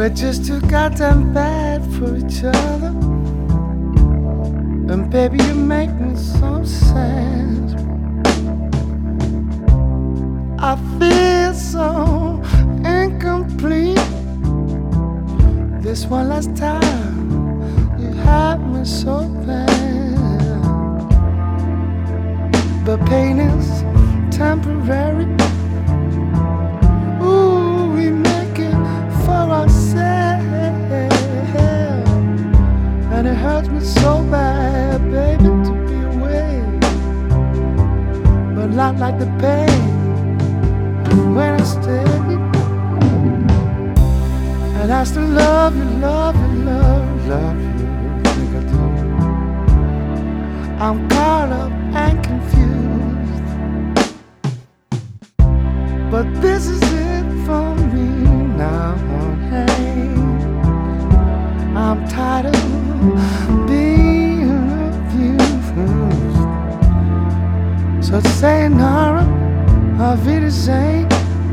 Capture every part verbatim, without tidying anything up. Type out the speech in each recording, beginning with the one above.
We're just too goddamn bad for each other. And baby, you make me so sad. I feel so incomplete. This one last time, you had me so bad. But pain is temporary. Ooh, we make it for ourselves. And it hurts me so bad, baby, to be away. But not like the pain when I stay. And I still love you, love you, love you, love you. I think I do. I'm caught up and confused. But this is it for me now. Hey, I'm tired of being abused. So sayonara, auf Wiedersehen,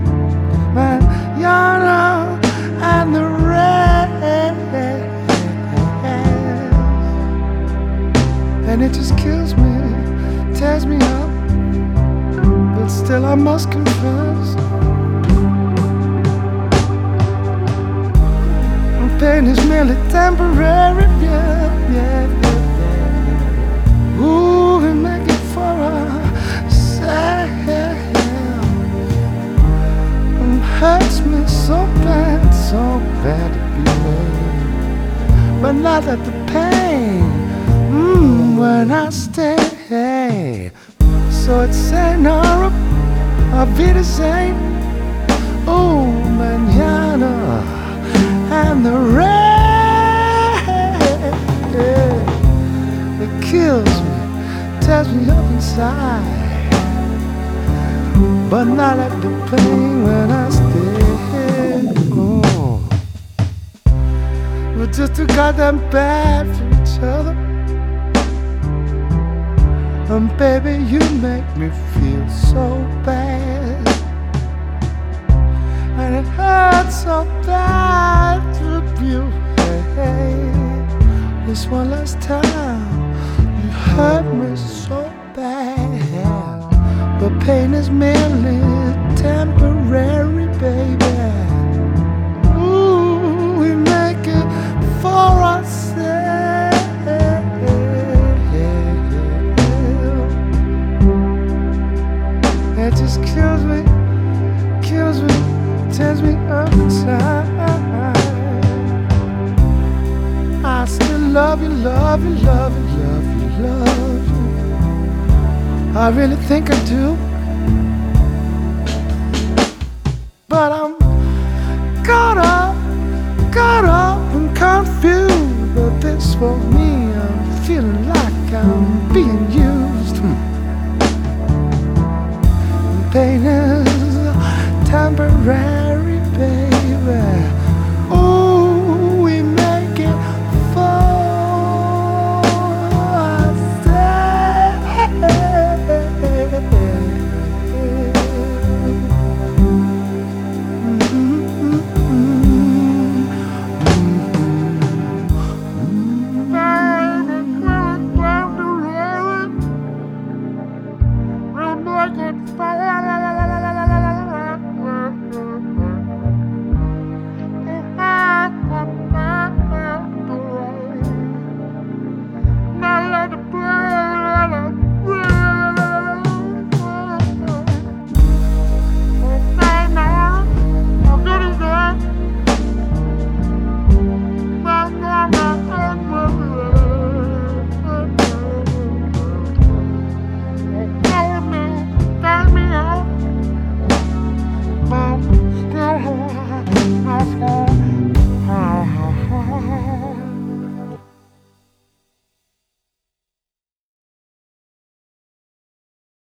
manana, and the rest. And it just kills me, tears me up. But still I must confess, pain is merely temporary, yeah, yeah, yeah, yeah. Ooh, we make it for ourselves. It hurts me so bad, so bad to be away. But not at the pain, mm, when I stay. So it's sayonara, auf Wiedersehen, oh, manana, and the rest. It kills me, tears me up inside. But not at the pain when I stay. Oh. We're just too goddamn bad for each other. And baby, you make me feel so bad. And it hurts so bad to you. Hey, this one last time, you hurt me so bad. But pain is merely temporary, baby. Ooh, we make it for ourselves. It just kills me, kills me, tears me up inside. I still love you, love you, love you, love you, love you. I really think I do. But I'm caught up, caught up and confused. But this for me, I'm feeling like I'm being used. Pain is